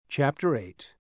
Chapter 8.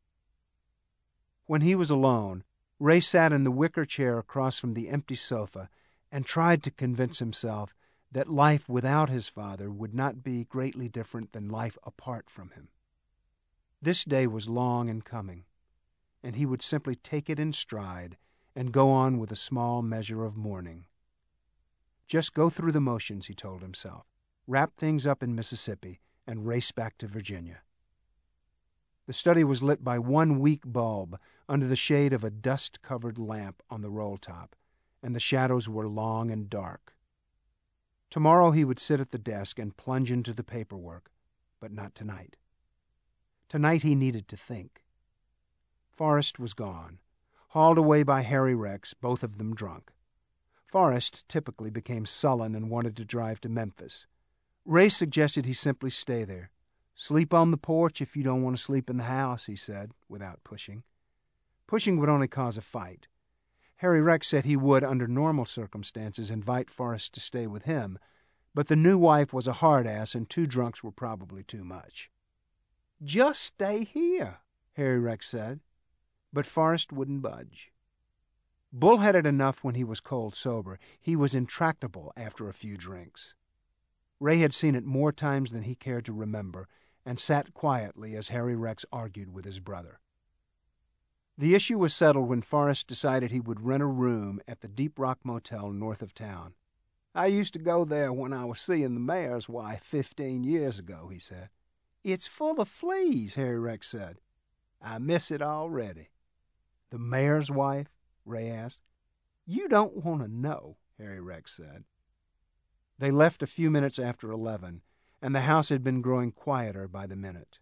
When he was alone, Ray sat in the wicker chair across from the empty sofa and tried to convince himself that life without his father would not be greatly different than life apart from him. This day was long in coming, and he would simply take it in stride and go on with a small measure of mourning. Just go through the motions, he told himself, wrap things up in Mississippi, and race back to Virginia. The study was lit by one weak bulb under the shade of a dust-covered lamp on the roll-top, and the shadows were long and dark. Tomorrow he would sit at the desk and plunge into the paperwork, but not tonight. Tonight he needed to think. Forrest was gone, hauled away by Harry Rex, both of them drunk. Forrest typically became sullen and wanted to drive to Memphis. Ray suggested he simply stay there. "Sleep on the porch if you don't want to sleep in the house," he said, without pushing. Pushing would only cause a fight. Harry Rex said he would, under normal circumstances, invite Forrest to stay with him, but the new wife was a hard-ass and 2 drunks were probably too much. "Just stay here," Harry Rex said, but Forrest wouldn't budge. Bullheaded enough when he was cold sober, he was intractable after a few drinks. Ray had seen it more times than he cared to remember, and sat quietly as Harry Rex argued with his brother. The issue was settled when Forrest decided he would rent a room at the Deep Rock Motel north of town. "I used to go there when I was seeing the mayor's wife 15 years ago," he said. "It's full of fleas," Harry Rex said. "I miss it already." "The mayor's wife?" Ray asked. "You don't want to know," Harry Rex said. They left a few minutes after 11, and the house had been growing quieter by the minute.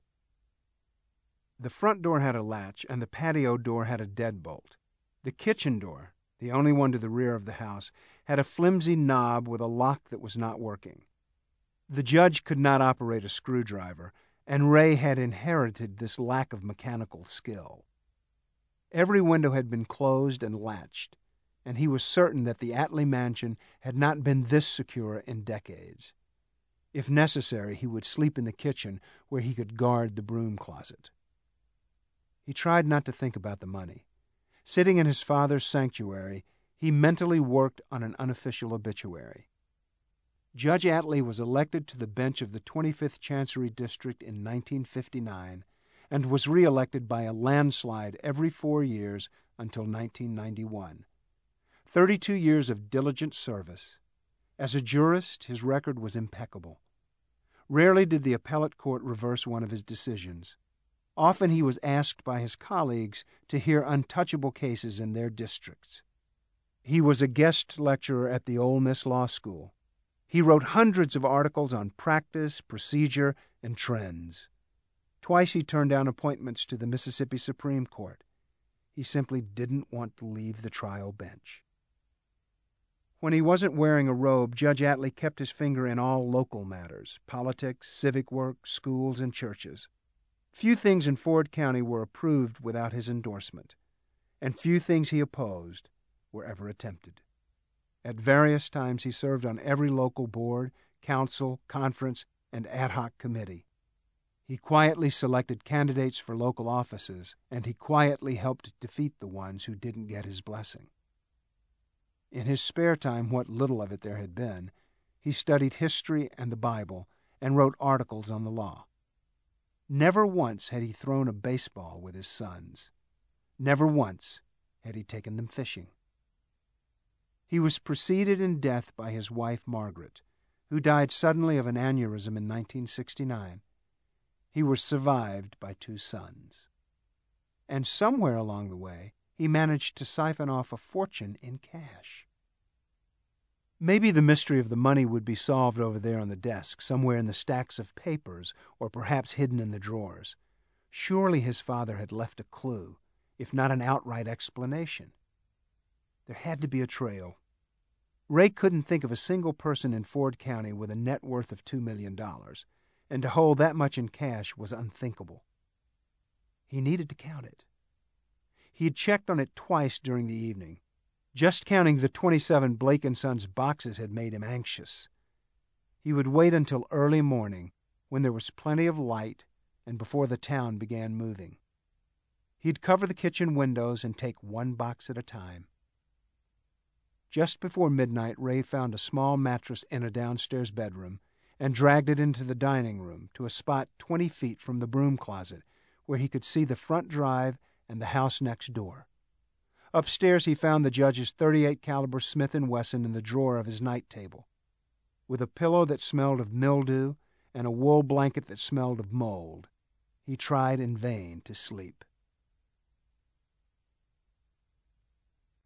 The front door had a latch, and the patio door had a deadbolt. The kitchen door, the only one to the rear of the house, had a flimsy knob with a lock that was not working. The judge could not operate a screwdriver, and Ray had inherited this lack of mechanical skill. Every window had been closed and latched, and he was certain that the Atlee mansion had not been this secure in decades. If necessary, he would sleep in the kitchen where he could guard the broom closet. He tried not to think about the money. Sitting in his father's sanctuary, he mentally worked on an unofficial obituary. Judge Atlee was elected to the bench of the 25th Chancery District in 1959 and was re-elected by a landslide every 4 years until 1991. 32 years of diligent service. As a jurist, his record was impeccable. Rarely did the appellate court reverse one of his decisions. Often he was asked by his colleagues to hear untouchable cases in their districts. He was a guest lecturer at the Ole Miss Law School. He wrote hundreds of articles on practice, procedure, and trends. Twice he turned down appointments to the Mississippi Supreme Court. He simply didn't want to leave the trial bench. When he wasn't wearing a robe, Judge Atlee kept his finger in all local matters: politics, civic work, schools, and churches. Few things in Ford County were approved without his endorsement, and few things he opposed were ever attempted. At various times he served on every local board, council, conference, and ad hoc committee. He quietly selected candidates for local offices, and he quietly helped defeat the ones who didn't get his blessing. In his spare time, what little of it there had been, he studied history and the Bible and wrote articles on the law. Never once had he thrown a baseball with his sons. Never once had he taken them fishing. He was preceded in death by his wife Margaret, who died suddenly of an aneurysm in 1969. He was survived by 2 sons. And somewhere along the way, he managed to siphon off a fortune in cash. Maybe the mystery of the money would be solved over there on the desk, somewhere in the stacks of papers, or perhaps hidden in the drawers. Surely his father had left a clue, if not an outright explanation. There had to be a trail. Ray couldn't think of a single person in Ford County with a net worth of $2 million, and to hold that much in cash was unthinkable. He needed to count it. He had checked on it twice during the evening. Just counting the 27 Blake & Sons boxes had made him anxious. He would wait until early morning, when there was plenty of light and before the town began moving. He'd cover the kitchen windows and take one box at a time. Just before midnight, Ray found a small mattress in a downstairs bedroom and dragged it into the dining room to a spot 20 feet from the broom closet where he could see the front drive and the house next door. Upstairs, he found the judge's .38 caliber Smith & Wesson in the drawer of his night table. With a pillow that smelled of mildew and a wool blanket that smelled of mold, he tried in vain to sleep.